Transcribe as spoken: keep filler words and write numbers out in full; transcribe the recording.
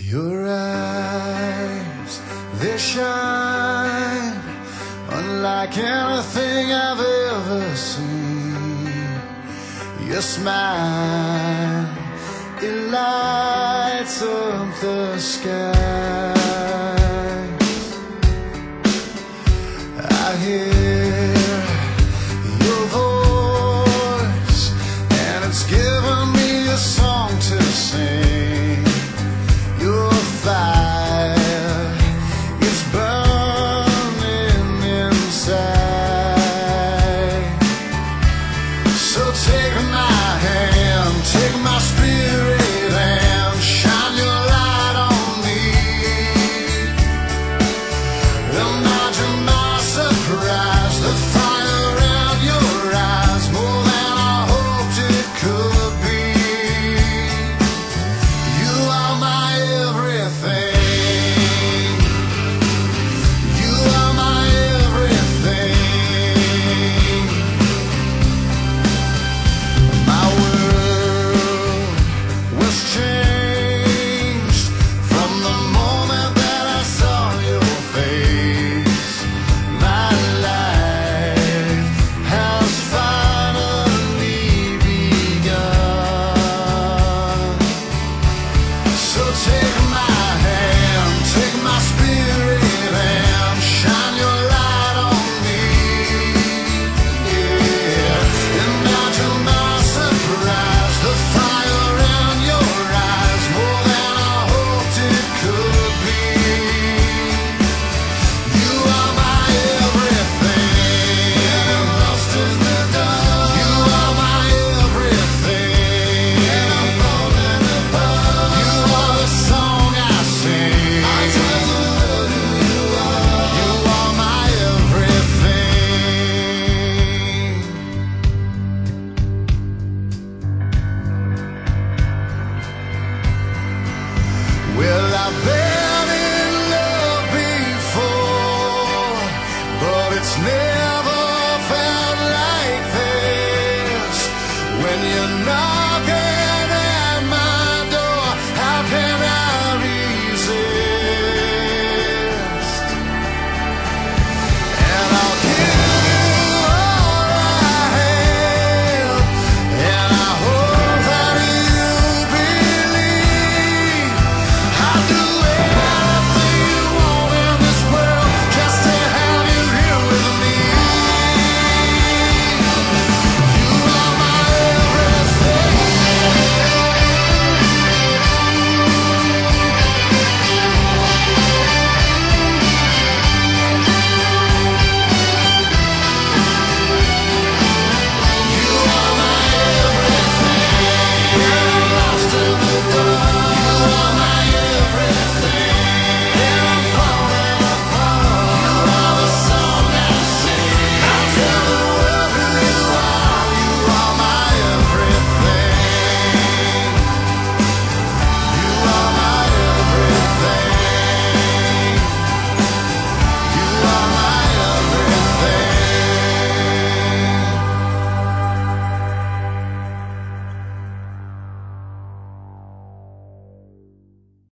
Your eyes, they shine unlike anything I've ever seen. Your smile, it lights up the sky. I hear your voice, and it's given me a song to sing. Your fire is burning inside. So take my hand, take my spirit, and shine your light on me. Imagine my surprise, the fire in your eyes, more than I hoped it could be. You are my everything. You are my everything. My world was changed from the moment that I saw your face. My life has finally begun. So take my hand, take my spirit, and shine your light on me. Yeah, imagine my surprise, the fire in your eyes, more than I hoped it could be. You are my everything. And I'm lost in the dark. You are my everything. And I'm falling apart. You are the song I sing. I tell the world who you are. You are my everything. Well, I've been in love before, but it's never felt like this. When you're knocking at my door, how can I resist? And I'll give you all I have, and I hope that you believe I'd do